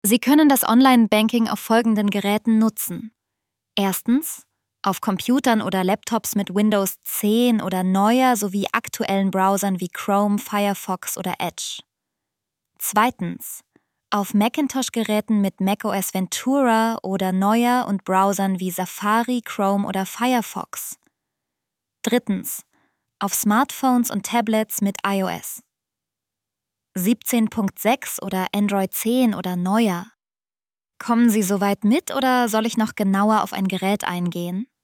Sie können das Online-Banking auf folgenden Geräten nutzen. Erstens, auf Computern oder Laptops mit Windows 10 oder neuer sowie aktuellen Browsern wie Chrome, Firefox oder Edge. Zweitens, auf Macintosh-Geräten mit macOS Ventura oder neuer und Browsern wie Safari, Chrome oder Firefox. Drittens, auf Smartphones und Tablets mit iOS. 17.6 oder Android 10 oder neuer. Kommen Sie soweit mit oder soll ich noch genauer auf ein Gerät eingehen?